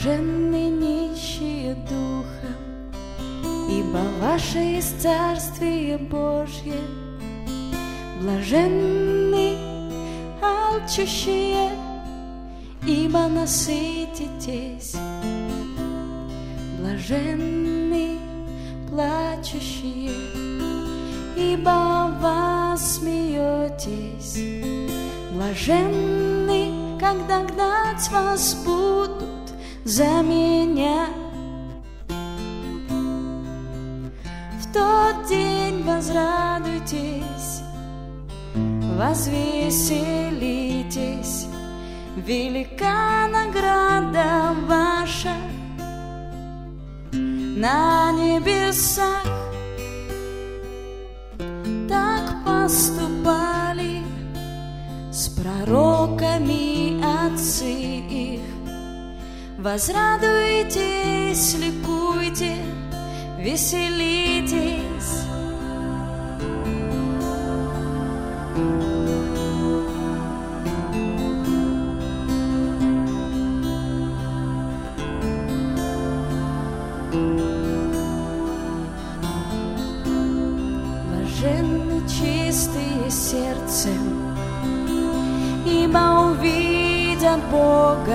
Блаженны нищие духом, ибо ваше есть Царствие Божье. Блаженны алчущие, ибо насытитесь. Блаженны плачущие, ибо вас смеетесь. Блаженны, когда гнать вас будут за меня. В тот день возрадуйтесь, возвеселитесь, велика награда ваша на небесах. Так поступали с пророками отцы их. Возрадуйтесь, ликуйте, веселитесь. Блаженны чистые сердцем, ибо увидят Бога.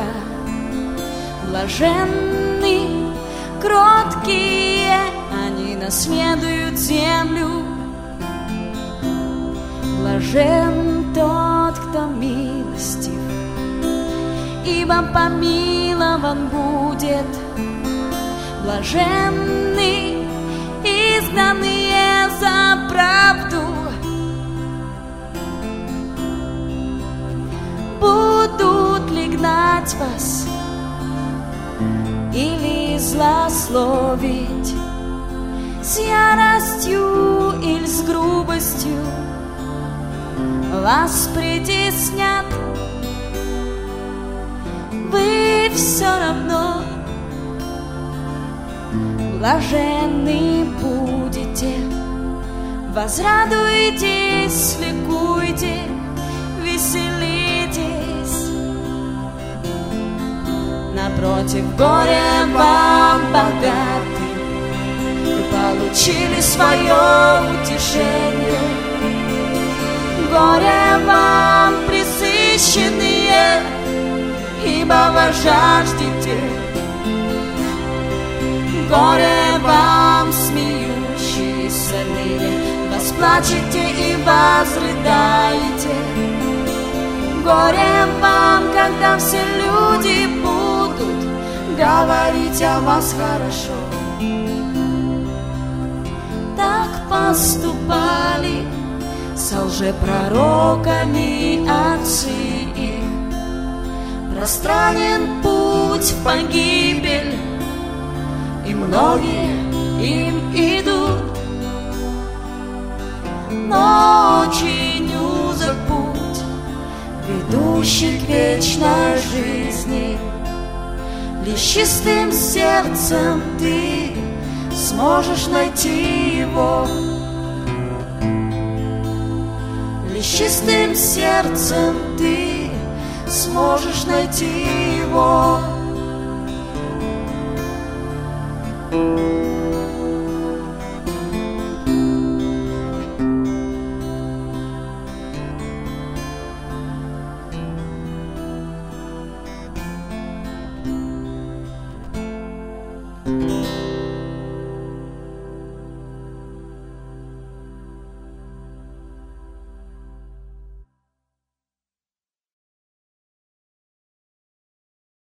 Блаженны кроткие, они наследуют землю. Блажен тот, кто милостив, ибо помилован будет. Блаженны изгнанные за правду, будут ли гнать вас или злословить с яростью или с грубостью, вас притеснят, вы все равно блаженны будете. Возрадуйтесь, ликуйте, веселитесь. Напротив, горе вам, богаты, вы получили свое утешение. Горе вам, пресыщенные, ибо вы жаждете. Горе вам, смеющиеся ныне, восплачете и возрыдаете. Горе вам, когда все люди будут говорить о вас хорошо. Так поступали со лжепророками отцы их. Пространен путь в погибель, и многие им идут, но очень узок путь, ведущий к вечной жизни. Лишь чистым сердцем ты сможешь найти его. Лишь чистым сердцем ты сможешь найти его.